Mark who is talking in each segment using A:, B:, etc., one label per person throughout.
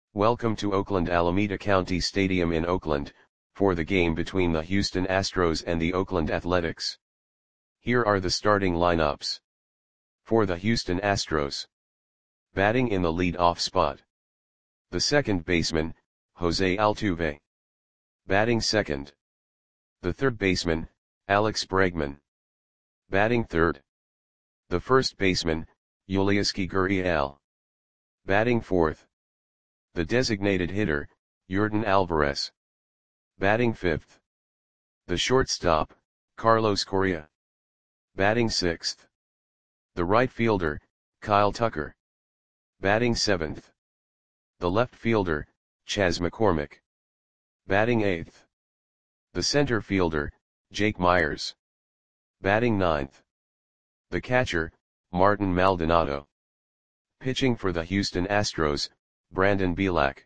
A: Welcome to Oakland Alameda County Stadium in Oakland, for the game between the Houston Astros and the Oakland Athletics. Here are the starting lineups. For the Houston Astros. Batting in the lead-off spot. The second baseman, Jose Altuve. Batting second. The third baseman, Alex Bregman. Batting third. The first baseman, Yulieski Gurriel. Batting fourth. The designated hitter, Yordan Alvarez. Batting fifth. The shortstop, Carlos Correa. Batting sixth. The right fielder, Kyle Tucker. Batting seventh. The left fielder, Chas McCormick. Batting eighth. The center fielder, Jake Meyers. Batting ninth. The catcher, Martin Maldonado. Pitching for the Houston Astros, Brandon Bielak.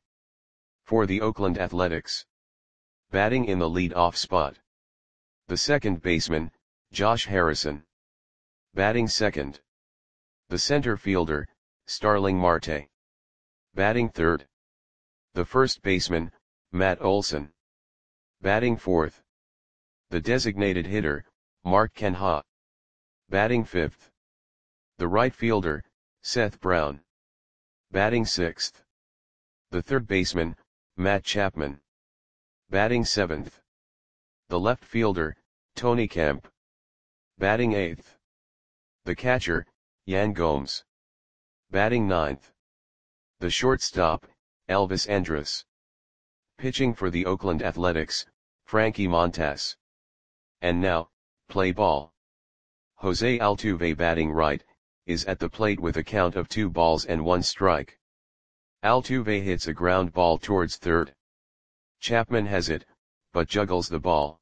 A: For the Oakland Athletics. Batting in the lead-off spot. The second baseman, Josh Harrison. Batting second. The center fielder, Starling Marte. Batting third. The first baseman, Matt Olson. Batting fourth. The designated hitter, Mark Canha. Batting fifth. The right fielder, Seth Brown. Batting sixth. The third baseman, Matt Chapman. Batting seventh. The left fielder, Tony Kemp. Batting eighth. The catcher, Yan Gomes. Batting ninth. The shortstop, Elvis Andrus. Pitching for the Oakland Athletics, Frankie Montas. And now, play ball. Jose Altuve batting right, is at the plate with a count of 2 balls and 1 strike. Altuve hits a ground ball towards third. Chapman has it, but juggles the ball.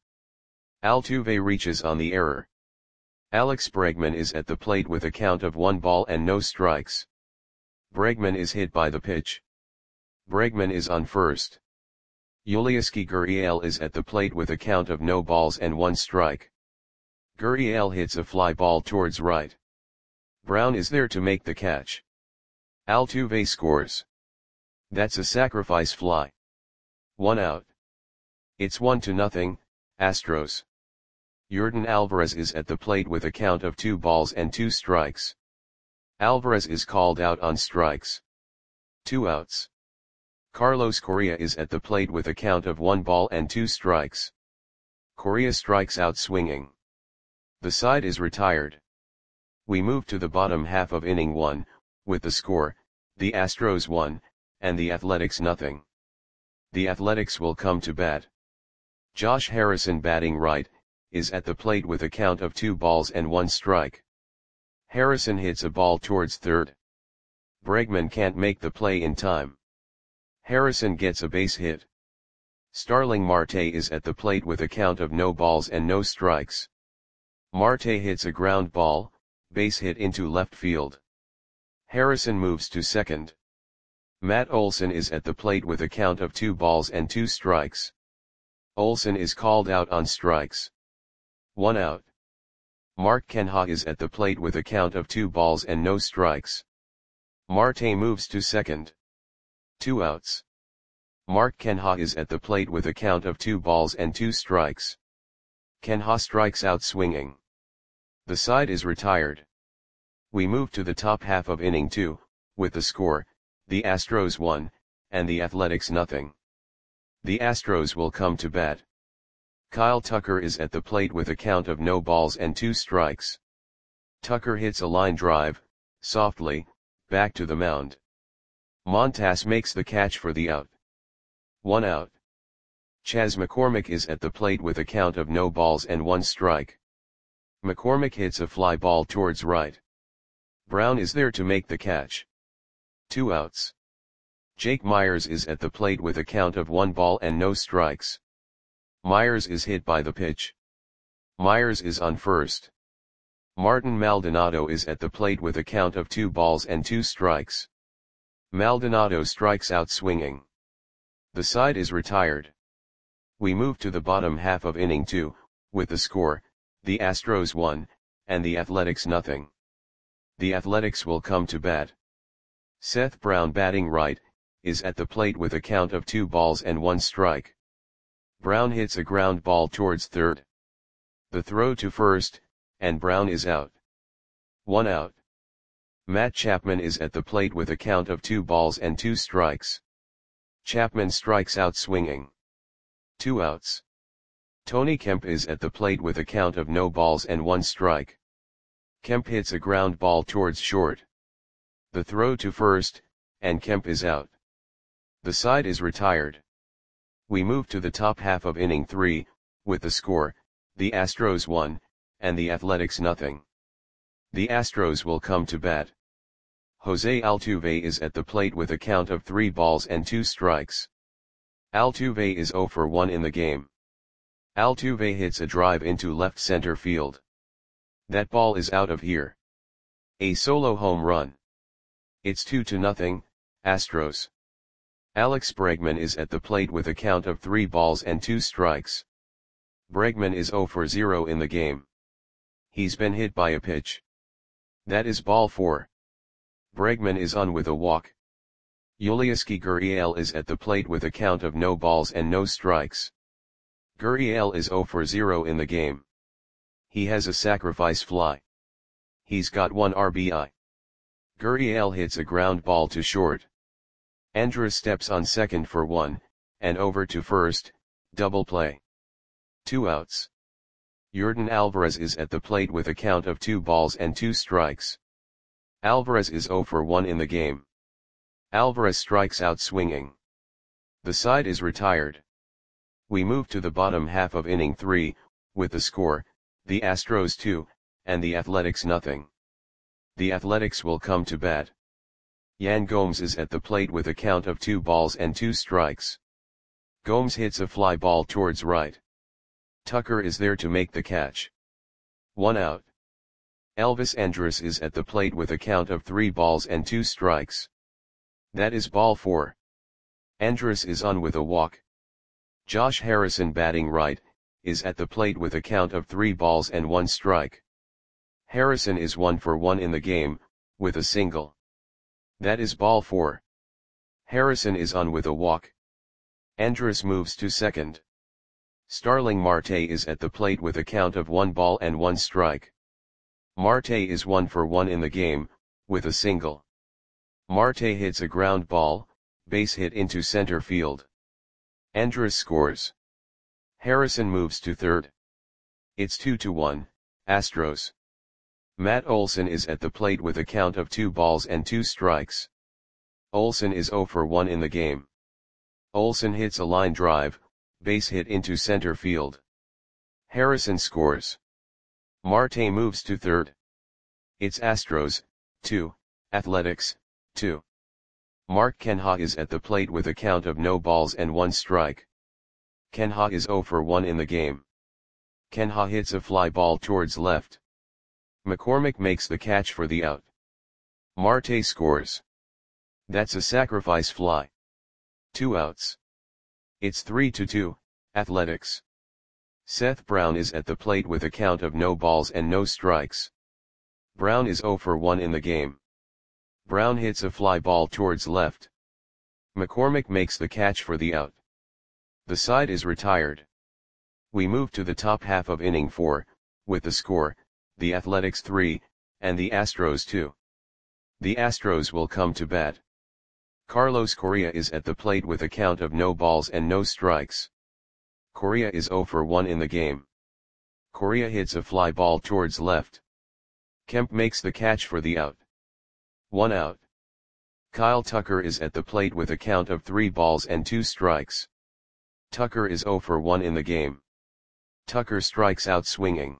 A: Altuve reaches on the error. Alex Bregman is at the plate with a count of 1 ball and no strikes. Bregman is hit by the pitch. Bregman is on first. Yulieski Gurriel is at the plate with a count of no balls and 1 strike. Gurriel hits a fly ball towards right. Brown is there to make the catch. Altuve scores. That's a sacrifice fly. 1 out. It's 1-0, Astros. Yordan Alvarez is at the plate with a count of 2 balls and 2 strikes. Alvarez is called out on strikes. 2 outs. Carlos Correa is at the plate with a count of 1 ball and 2 strikes. Correa strikes out swinging. The side is retired. We move to the bottom half of inning 1, with the score, the Astros 1, and the Athletics 0. The Athletics will come to bat. Josh Harrison batting right, is at the plate with a count of 2 balls and 1 strike. Harrison hits a ball towards third. Bregman can't make the play in time. Harrison gets a base hit. Starling Marte is at the plate with a count of no balls and no strikes. Marte hits a ground ball, base hit into left field. Harrison moves to second. Matt Olson is at the plate with a count of 2 balls and 2 strikes. Olson is called out on strikes. 1 out. Mark Canha is at the plate with a count of 2 balls and no strikes. Marte moves to second. 2 outs. Mark Canha is at the plate with a count of 2 balls and 2 strikes. Canha strikes out swinging. The side is retired. We move to the top half of inning 2, with the score, the Astros 1, and the Athletics 0. The Astros will come to bat. Kyle Tucker is at the plate with a count of no balls and 2 strikes. Tucker hits a line drive, softly, back to the mound. Montas makes the catch for the out. 1 out. Chas McCormick is at the plate with a count of no balls and 1 strike. McCormick hits a fly ball towards right. Brown is there to make the catch. 2 outs. Jake Meyers is at the plate with a count of 1 ball and no strikes. Meyers is hit by the pitch. Meyers is on first. Martin Maldonado is at the plate with a count of 2 balls and 2 strikes. Maldonado strikes out swinging. The side is retired. We move to the bottom half of inning 2, with the score, the Astros 1, and the Athletics 0. The Athletics will come to bat. Seth Brown batting right, is at the plate with a count of 2 balls and 1 strike. Brown hits a ground ball towards third. The throw to first, and Brown is out. 1 out. Matt Chapman is at the plate with a count of 2 balls and 2 strikes. Chapman strikes out swinging. 2 outs. Tony Kemp is at the plate with a count of no balls and 1 strike. Kemp hits a ground ball towards short. The throw to first, and Kemp is out. The side is retired. We move to the top half of inning 3, with the score, the Astros 1, and the Athletics nothing. The Astros will come to bat. Jose Altuve is at the plate with a count of 3 balls and 2 strikes. Altuve is 0 for 1 in the game. Altuve hits a drive into left center field. That ball is out of here. A solo home run. It's 2-0, Astros. Alex Bregman is at the plate with a count of 3 balls and 2 strikes. Bregman is 0 for 0 in the game. He's been hit by a pitch. That is ball 4. Bregman is on with a walk. Yulieski Gurriel is at the plate with a count of no balls and no strikes. Gurriel is 0 for 0 in the game. He has a sacrifice fly. He's got 1 RBI. Gurriel hits a ground ball to short. Andrus steps on second for 1, and over to first, double play. 2 outs. Yordan Alvarez is at the plate with a count of 2 balls and 2 strikes. Alvarez is 0 for 1 in the game. Alvarez strikes out swinging. The side is retired. We move to the bottom half of inning 3, with the score, the Astros 2, and the Athletics nothing. The Athletics will come to bat. Yan Gomes is at the plate with a count of 2 balls and 2 strikes. Gomes hits a fly ball towards right. Tucker is there to make the catch. 1 out. Elvis Andrus is at the plate with a count of 3 balls and 2 strikes. That is ball 4. Andrus is on with a walk. Josh Harrison, batting right, is at the plate with a count of 3 balls and 1 strike. Harrison is 1 for 1 in the game, with a single. That is ball 4. Harrison is on with a walk. Andrus moves to second. Starling Marte is at the plate with a count of 1 ball and 1 strike. Marte is 1 for 1 in the game, with a single. Marte hits a ground ball, base hit into center field. Andrus scores. Harrison moves to third. It's 2-1, Astros. Matt Olson is at the plate with a count of 2 balls and 2 strikes. Olson is 0 for 1 in the game. Olson hits a line drive, base hit into center field. Harrison scores. Marte moves to third. It's Astros, 2, Athletics, 2. Mark Canha is at the plate with a count of no balls and 1 strike. Canha is 0 for 1 in the game. Canha hits a fly ball towards left. McCormick makes the catch for the out. Marte scores. That's a sacrifice fly. 2 outs. It's 3-2, Athletics. Seth Brown is at the plate with a count of no balls and no strikes. Brown is 0 for 1 in the game. Brown hits a fly ball towards left. McCormick makes the catch for the out. The side is retired. We move to the top half of inning 4, with the score, the Athletics 3, and the Astros 2. The Astros will come to bat. Carlos Correa is at the plate with a count of no balls and no strikes. Correa is 0 for 1 in the game. Correa hits a fly ball towards left. Kemp makes the catch for the out. 1 out. Kyle Tucker is at the plate with a count of 3 balls and 2 strikes. Tucker is 0 for 1 in the game. Tucker strikes out swinging.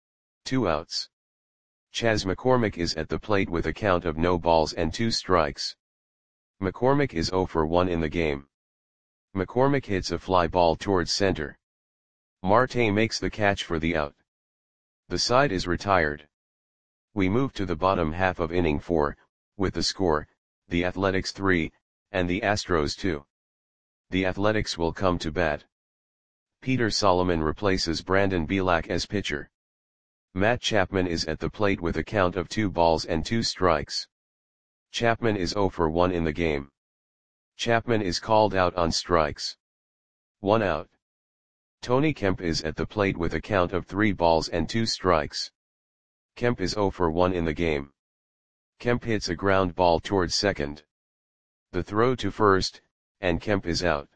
A: 2 outs. Chas McCormick is at the plate with a count of no balls and 2 strikes. McCormick is 0 for 1 in the game. McCormick hits a fly ball towards center. Marte makes the catch for the out. The side is retired. We move to the bottom half of inning 4, with the score, the Athletics 3, and the Astros 2. The Athletics will come to bat. Peter Solomon replaces Brandon Bielak as pitcher. Matt Chapman is at the plate with a count of 2 balls and 2 strikes. Chapman is 0 for 1 in the game. Chapman is called out on strikes. 1 out. Tony Kemp is at the plate with a count of 3 balls and 2 strikes. Kemp is 0 for 1 in the game. Kemp hits a ground ball towards second. The throw to first, and Kemp is out.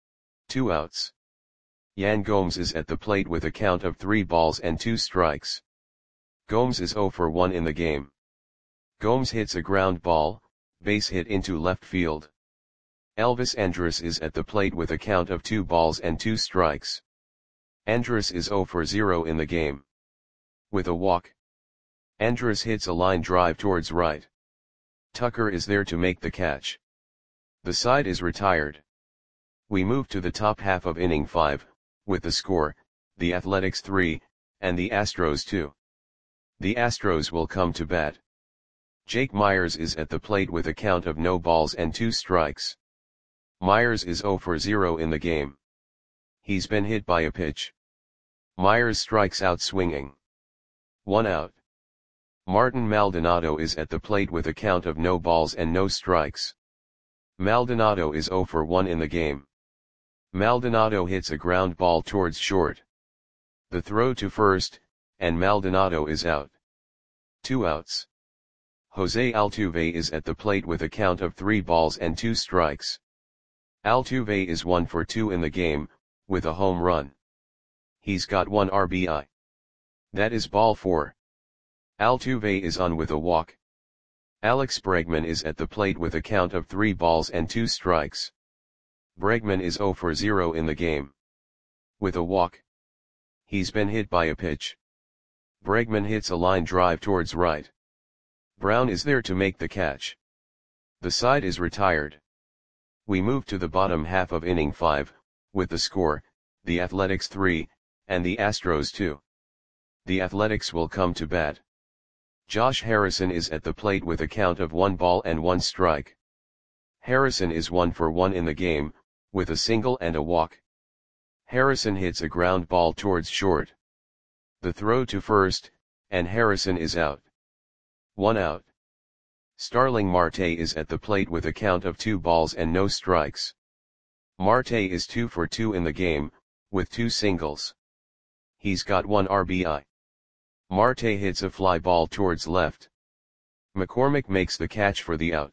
A: 2 outs. Yan Gomes is at the plate with a count of 3 balls and 2 strikes. Gomes is 0 for 1 in the game. Gomes hits a ground ball, base hit into left field. Elvis Andrus is at the plate with a count of 2 balls and 2 strikes. Andrus is 0 for 0 in the game. With a walk. Andrus hits a line drive towards right. Tucker is there to make the catch. The side is retired. We move to the top half of inning 5, with the score, the Athletics 3, and the Astros 2. The Astros will come to bat. Jake Myers is at the plate with a count of no balls and 2 strikes. Myers is 0 for 0 in the game. He's been hit by a pitch. Myers strikes out swinging. 1 out. Martin Maldonado is at the plate with a count of no balls and no strikes. Maldonado is 0 for 1 in the game. Maldonado hits a ground ball towards short. The throw to first, and Maldonado is out. 2 outs. Jose Altuve is at the plate with a count of 3 balls and 2 strikes. Altuve is 1 for 2 in the game, with a home run. He's got 1 RBI. That is ball 4. Altuve is on with a walk. Alex Bregman is at the plate with a count of 3 balls and 2 strikes. Bregman is 0 for 0 in the game. With a walk. He's been hit by a pitch. Bregman hits a line drive towards right. Brown is there to make the catch. The side is retired. We move to the bottom half of inning 5, with the score, the Athletics 3, and the Astros 2. The Athletics will come to bat. Josh Harrison is at the plate with a count of 1 ball and 1 strike. Harrison is 1 for 1 in the game, with a single and a walk. Harrison hits a ground ball towards short. The throw to first, and Harrison is out. 1 out. Starling Marte is at the plate with a count of 2 balls and no strikes. Marte is 2 for 2 in the game, with 2 singles. He's got 1 RBI. Marte hits a fly ball towards left. McCormick makes the catch for the out.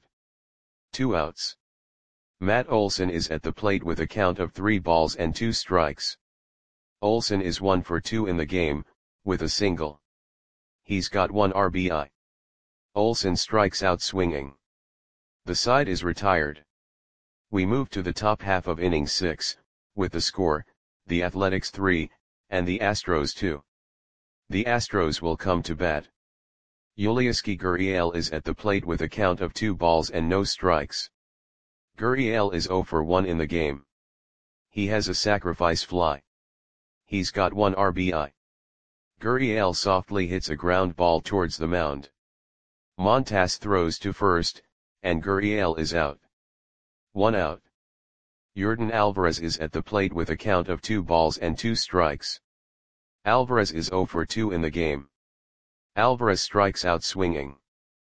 A: 2 outs. Matt Olson is at the plate with a count of 3 balls and 2 strikes. Olson is 1 for 2 in the game, with a single. He's got 1 RBI. Olson strikes out swinging. The side is retired. We move to the top half of inning 6, with the score, the Athletics 3, and the Astros 2. The Astros will come to bat. Yulieski Gurriel is at the plate with a count of 2 balls and no strikes. Gurriel is 0 for 1 in the game. He has a sacrifice fly. He's got 1 RBI. Gurriel softly hits a ground ball towards the mound. Montas throws to first, and Gurriel is out. 1 out. Yordan Alvarez is at the plate with a count of 2 balls and 2 strikes. Alvarez is 0 for 2 in the game. Alvarez strikes out swinging.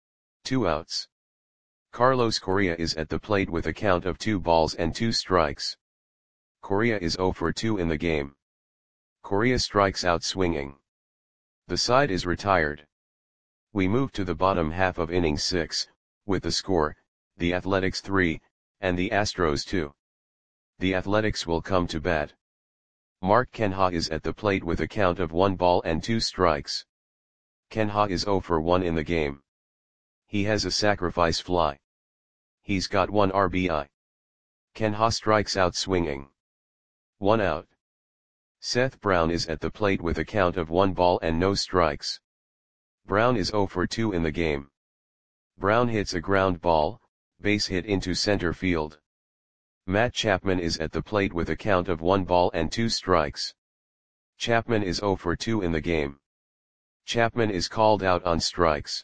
A: 2 outs. Carlos Correa is at the plate with a count of 2 balls and 2 strikes. Correa is 0 for 2 in the game. Correa strikes out swinging. The side is retired. We move to the bottom half of inning 6, with the score, the Athletics 3, and the Astros 2. The Athletics will come to bat. Mark Canha is at the plate with a count of 1 ball and 2 strikes. Canha is 0 for 1 in the game. He has a sacrifice fly. He's got 1 RBI. Canha strikes out swinging. 1 out. Seth Brown is at the plate with a count of 1 ball and no strikes. Brown is 0 for 2 in the game. Brown hits a ground ball, base hit into center field. Matt Chapman is at the plate with a count of 1 ball and 2 strikes. Chapman is 0 for 2 in the game. Chapman is called out on strikes.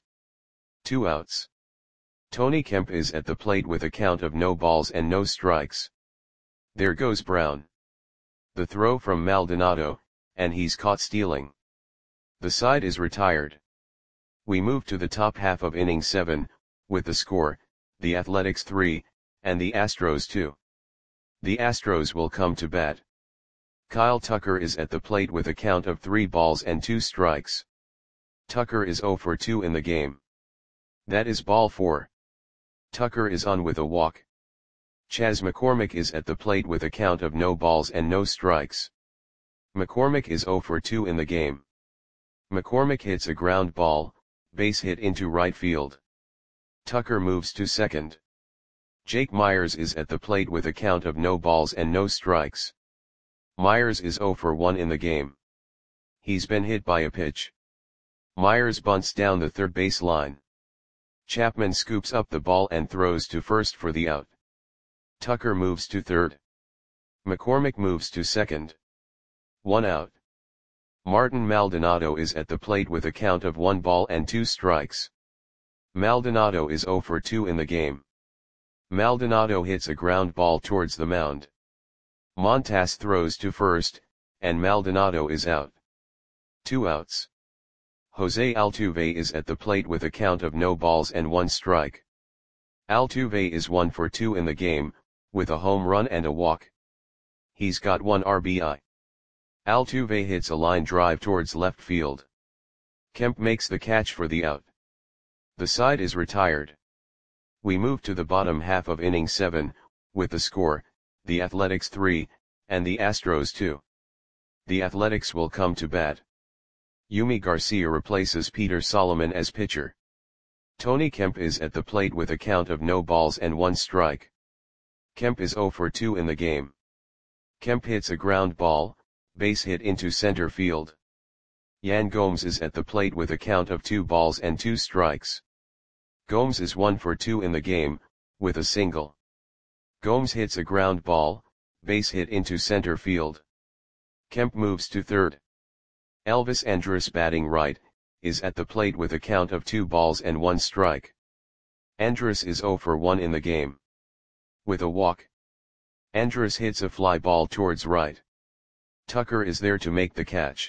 A: 2 outs. Tony Kemp is at the plate with a count of no balls and no strikes. There goes Brown. The throw from Maldonado, and he's caught stealing. The side is retired. We move to the top half of inning 7, with the score, the Athletics 3, and the Astros 2. The Astros will come to bat. Kyle Tucker is at the plate with a count of 3 balls and 2 strikes. Tucker is 0 for 2 in the game. That is ball 4. Tucker is on with a walk. Chas McCormick is at the plate with a count of no balls and no strikes. McCormick is 0 for 2 in the game. McCormick hits a ground ball, base hit into right field. Tucker moves to second. Jake Myers is at the plate with a count of no balls and no strikes. Myers is 0 for 1 in the game. He's been hit by a pitch. Myers bunts down the third base line. Chapman scoops up the ball and throws to first for the out. Tucker moves to third. McCormick moves to second. 1 out. Martin Maldonado is at the plate with a count of 1 ball and 2 strikes. Maldonado is 0 for 2 in the game. Maldonado hits a ground ball towards the mound. Montas throws to first, and Maldonado is out. 2 outs. Jose Altuve is at the plate with a count of no balls and 1 strike. Altuve is 1 for 2 in the game, with a home run and a walk. He's got 1 RBI. Altuve hits a line drive towards left field. Kemp makes the catch for the out. The side is retired. We move to the bottom half of inning 7, with the score, the Athletics 3, and the Astros 2. The Athletics will come to bat. Yumi Garcia replaces Peter Solomon as pitcher. Tony Kemp is at the plate with a count of no balls and 1 strike. Kemp is 0 for 2 in the game. Kemp hits a ground ball, base hit into center field. Yan Gomes is at the plate with a count of 2 balls and 2 strikes. Gomes is 1 for 2 in the game, with a single. Gomes hits a ground ball, base hit into center field. Kemp moves to third. Elvis Andrus, batting right, is at the plate with a count of 2 balls and 1 strike. Andrus is 0 for 1 in the game. With a walk. Andrus hits a fly ball towards right. Tucker is there to make the catch.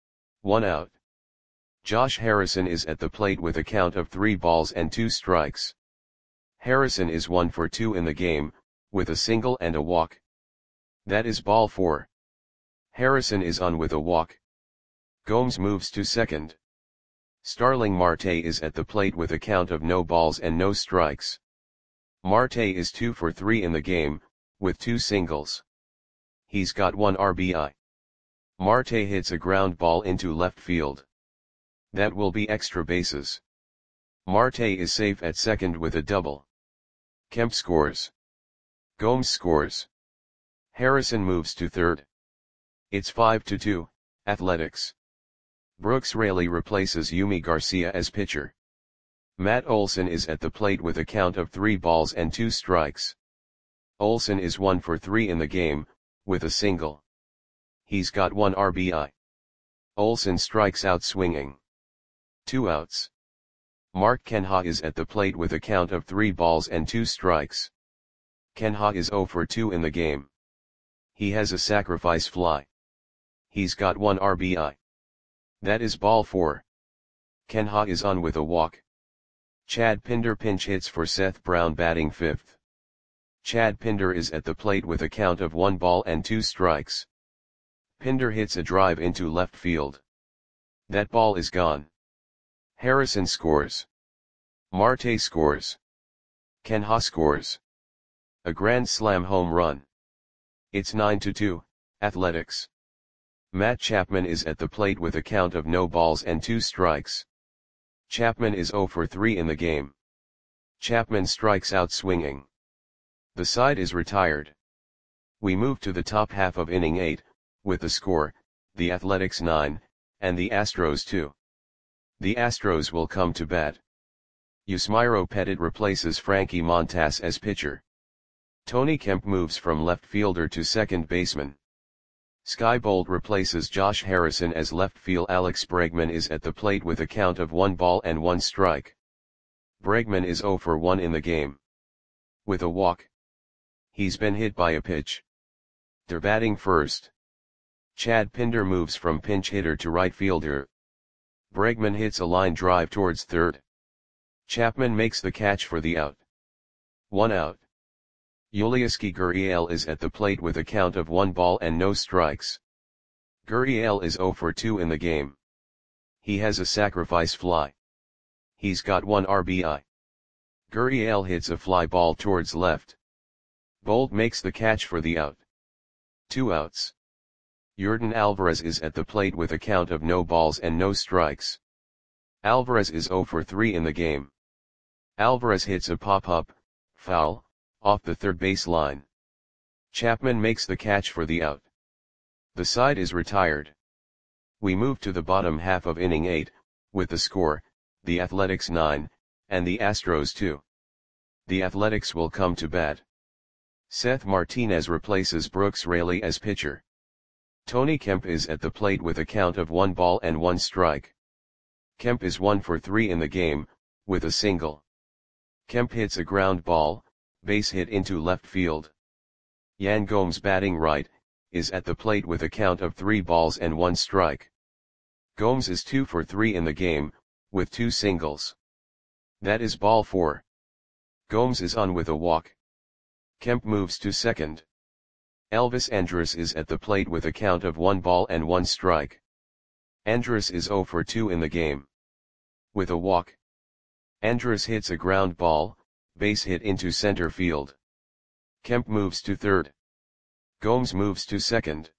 A: 1 out. Josh Harrison is at the plate with a count of 3 balls and 2 strikes. Harrison is 1 for 2 in the game, with a single and a walk. That is ball 4. Harrison is on with a walk. Gomes moves to second. Starling Marte is at the plate with a count of no balls and no strikes. Marte is 2 for 3 in the game, with 2 singles. He's got 1 RBI. Marte hits a ground ball into left field. That will be extra bases. Marte is safe at second with a double. Kemp scores. Gomes scores. Harrison moves to third. It's 5-2, Athletics. Brooks Raley replaces Yumi Garcia as pitcher. Matt Olson is at the plate with a count of 3 balls and 2 strikes. Olson is 1 for 3 in the game, with a single. He's got 1 RBI. Olson strikes out swinging. 2 outs. Mark Canha is at the plate with a count of 3 balls and 2 strikes. Canha is 0 for 2 in the game. He has a sacrifice fly. He's got 1 RBI. That is ball 4. Canha is on with a walk. Chad Pinder pinch hits for Seth Brown, batting 5th. Chad Pinder is at the plate with a count of 1 ball and 2 strikes. Pinder hits a drive into left field. That ball is gone. Harrison scores. Marte scores. Canha scores. A grand slam home run. It's 9-2, Athletics. Matt Chapman is at the plate with a count of no balls and 2 strikes. Chapman is 0 for 3 in the game. Chapman strikes out swinging. The side is retired. We move to the top half of inning 8, with the score, the Athletics 9, and the Astros 2. The Astros will come to bat. Yusmeiro Petit replaces Frankie Montas as pitcher. Tony Kemp moves from left fielder to second baseman. Skye Bolt replaces Josh Harrison as left field. Alex Bregman is at the plate with a count of 1 ball and 1 strike. Bregman is 0 for 1 in the game. With a walk. He's been hit by a pitch. They're batting first. Chad Pinder moves from pinch hitter to right fielder. Bregman hits a line drive towards third. Chapman makes the catch for the out. 1 out. Yulieski Gurriel is at the plate with a count of 1 ball and no strikes. Gurriel is 0 for 2 in the game. He has a sacrifice fly. He's got 1 RBI. Gurriel hits a fly ball towards left. Bolt makes the catch for the out. 2 outs. Yordan Alvarez is at the plate with a count of no balls and no strikes. Alvarez is 0 for 3 in the game. Alvarez hits a pop-up, foul, off the third base line. Chapman makes the catch for the out. The side is retired. We move to the bottom half of inning 8, with the score, the Athletics 9, and the Astros 2. The Athletics will come to bat. Seth Martinez replaces Brooks Raley as pitcher. Tony Kemp is at the plate with a count of 1 ball and 1 strike. Kemp is 1 for 3 in the game, with a single. Kemp hits a ground ball, base hit into left field. Yan Gomes, batting right, is at the plate with a count of 3 balls and 1 strike. Gomes is 2 for 3 in the game, with 2 singles. That is ball 4. Gomes is on with a walk. Kemp moves to second. Elvis Andrus is at the plate with a count of 1 ball and 1 strike. Andrus is 0 for 2 in the game. With a walk. Andrus hits a ground ball, base hit into center field. Kemp moves to third. Gomes moves to second.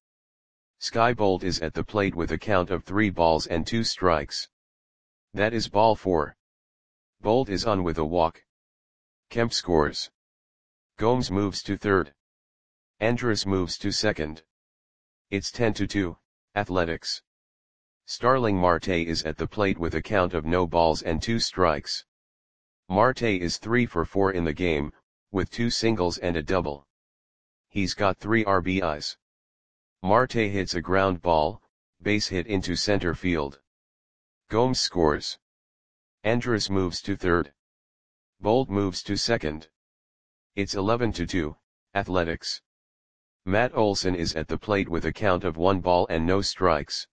A: Skye Bolt is at the plate with a count of 3 balls and 2 strikes. That is ball 4. Bolt is on with a walk. Kemp scores. Gomes moves to third. Andrus moves to second. It's 10-2, Athletics. Starling Marte is at the plate with a count of no balls and 2 strikes. Marte is 3 for 4 in the game, with 2 singles and a double. He's got 3 RBIs. Marte hits a ground ball, base hit into center field. Gomes scores. Andrus moves to third. Bolt moves to second. It's 11-2, Athletics. Matt Olson is at the plate with a count of 1 ball and no strikes.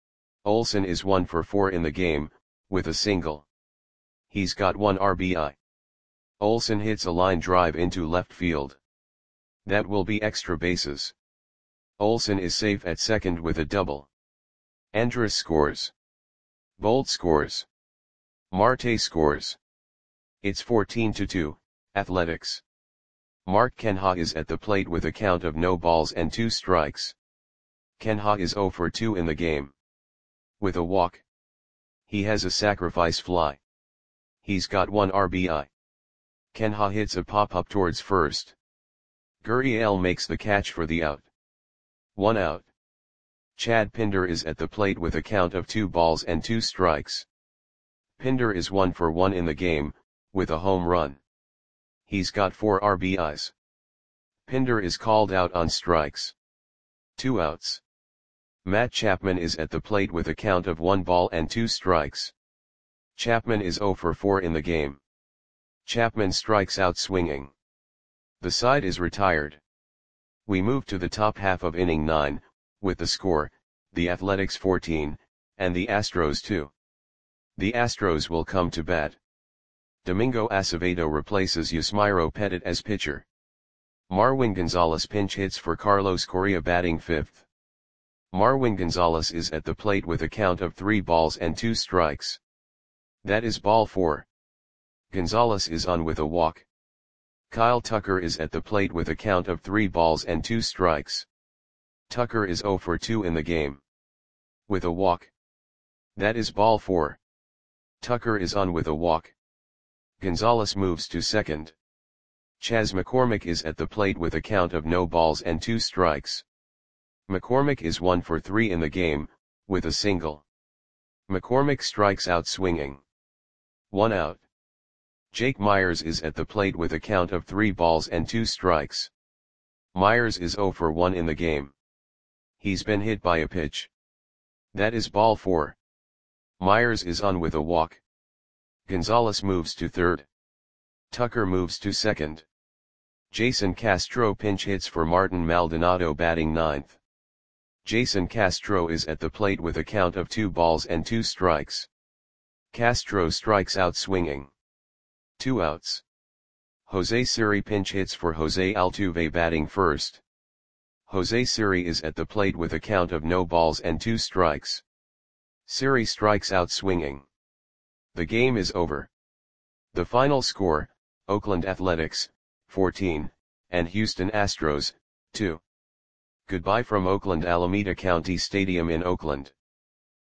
A: Olson is 1 for 4 in the game, with a single. He's got 1 RBI. Olson hits a line drive into left field. That will be extra bases. Olson is safe at second with a double. Andrus scores. Bolt scores. Marte scores. It's 14-2, Athletics. Mark Kenha is at the plate with a count of no balls and 2 strikes. Kenha is 0 for 2 in the game. With a walk. He has a sacrifice fly. He's got 1 RBI. Kenha hits a pop-up towards first. Gurriel makes the catch for the out. 1 out. Chad Pinder is at the plate with a count of 2 balls and 2 strikes. Pinder is 1 for 1 in the game, with a home run. He's got 4 RBIs. Pinder is called out on strikes. 2 outs. Matt Chapman is at the plate with a count of 1 ball and 2 strikes. Chapman is 0 for 4 in the game. Chapman strikes out swinging. The side is retired. We move to the top half of inning 9, with the score, the Athletics 14, and the Astros 2. The Astros will come to bat. Domingo Acevedo replaces Yusmeiro Petit as pitcher. Marwin Gonzalez pinch hits for Carlos Correa, batting 5th. Marwin Gonzalez is at the plate with a count of 3 balls and 2 strikes. That is ball 4. Gonzalez is on with a walk. Kyle Tucker is at the plate with a count of 3 balls and 2 strikes. Tucker is 0 for 2 in the game. With a walk. That is ball 4. Tucker is on with a walk. Gonzalez moves to second. Chas McCormick is at the plate with a count of no balls and 2 strikes. McCormick is 1 for 3 in the game, with a single. McCormick strikes out swinging. 1 out. Jake Myers is at the plate with a count of 3 balls and 2 strikes. Myers is 0 for 1 in the game. He's been hit by a pitch. That is ball 4. Myers is on with a walk. Gonzalez moves to third. Tucker moves to second. Jason Castro pinch hits for Martin Maldonado, batting 9th. Jason Castro is at the plate with a count of 2 balls and 2 strikes. Castro strikes out swinging. 2 outs. Jose Siri pinch hits for Jose Altuve batting first. Jose Siri is at the plate with a count of no balls and 2 strikes. Siri strikes out swinging. The game is over. The final score, Oakland Athletics, 14, and Houston Astros, 2. Goodbye from Oakland Alameda County Stadium in Oakland.